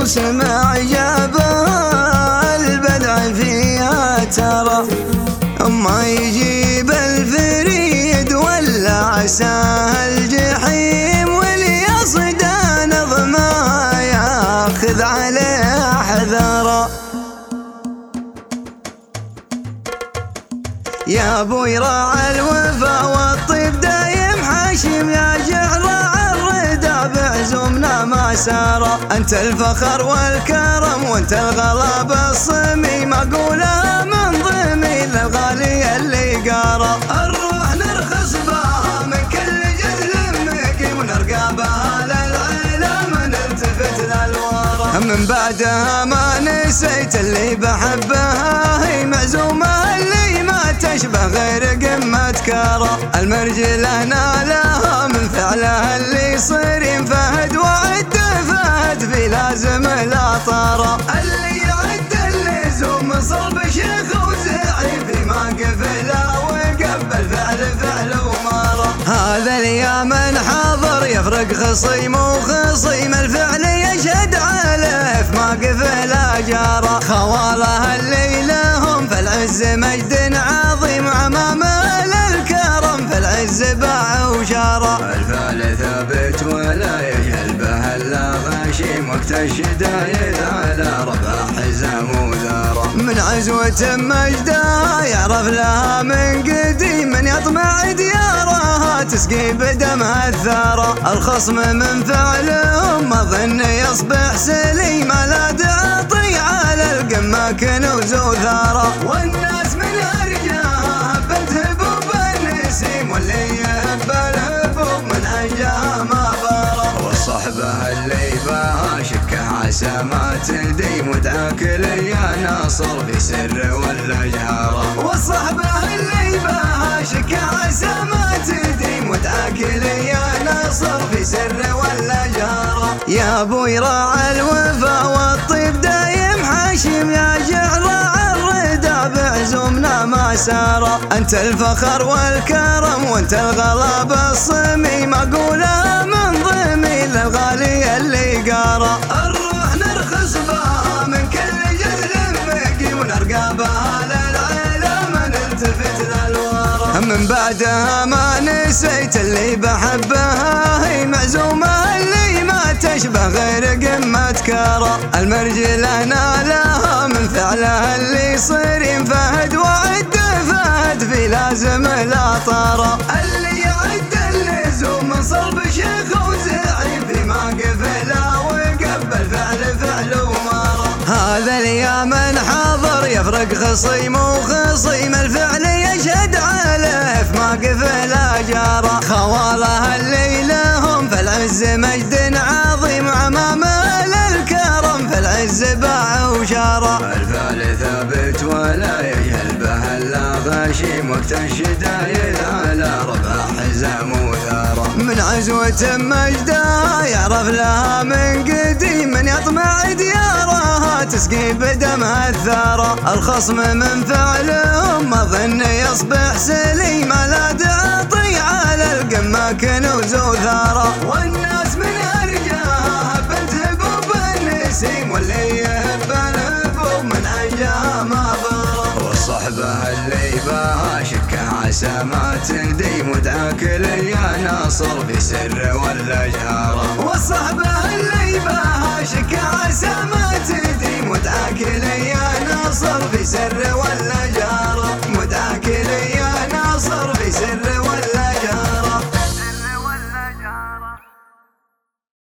وسمع جابها البدع فيها ترى. ما يجيب الفريد ولا عساه الجحيم، واللي يصدى نظمها ياخذ عليه حذره. يا ابوي راعى الوفا والطيب دايم حاشم، يا جهراء الرضا بعزمنا ما ساره. انت الفخر والكرم وانت الغلاب الصمي، ما اقولها من ضمي للغالي اللي قاره. الروح نرخص بها من كل جذل مقيم، ونرقى بها للعلم نلتفت للورى. من بعدها ما نسيت اللي بحبها، هي معزومه اللي ما تشبه غير قمة كرة. المرجلة نالها من فعلها اللي يصير ينفهد، وعد فهد في لازم الأطارة. اللي يعد اللزوم صلب شيخ وزعيم، في موقف لا وقبل فعل ومارة. هذا اليوم حاضر يفرق خصيم وخصيم، الفعل يشهد عليه في موقف لا جارة. خواله اللي لهم في العز مجد عظيم، امام الكرم في العز باع وشارة. الفعل ثابت ولا يجهل به الا غشيم، وقت الشدايد على ربع حزام وذاره. من عزوة مجدها يعرف لها من قديم، من يطمع ديارها تسقي بدمها الثارة. الخصم من فعلهم ما ظن يصبح سليم، لا تعطي على القمة كنوز وثارة. والناس من ارجاها بنت هبوب النسيم، واللي يهب الهبوب من انجاها ما بارة. والصحبة اللي باها شكه عسى ما تديم، وتاكل يا ناصر في سر ولا جهارة. والصحبة اللي باها شكه عسى ما تديم، وتاكل يا ناصر في سر ولا جهارة. يا ابوي راعى الوفا والطيب دايم حاشم، يا جهراء الرضا بعزمنا ما ساره. انت الفخر والكرم وانت الغلاب الصمي، ما اقولها من ضمي للغالي اللي قاره. الروح نرخص بها من كل جذل مقيم، ونرقى بها للعلم نلتفت للورى. من بعدها ما نسيت اللي بحبها، هي معزومه اللي ما تشبه غير قمة كرة. المرجلة نالها من فعلها اللي يصير ينفهد، وعد فهد في لازم الأطارة. اللي يعد اللزوم صلب شيخ وزعيم، في موقف لا وقبل فعل ومارة. هذا اليوم حاضر يفرق خصيم وخصيم، الفعل يشهد عليه في موقف لا جارة. خواله اللي لهم في العز مجد عظيم، امام الكرم في العز باع وشارة. الفعل ثابت ولا يجهل به الا غشيم، وقت الشدايد على ربع حزام وثاره. من عزوة مجدها يعرف لها من قديم، من يطمع ديارها تسقي بدمها الثاره. الخصم من فعلهم ما ظن يصبح سليم، لا تعطي على القمة كنوز وثاره. والناس من ارجاها بنت هبوب النسيم، واللي يهب الهبوب من انجاها ما باره. والصحبة اللي باها شكه عسى ما تنديم، وتاكل يا ناصر في سر ولا جهارة. والصحبة اللي باها شكه عسى ما تنديم، وتاكل يا ناصر في سر ولا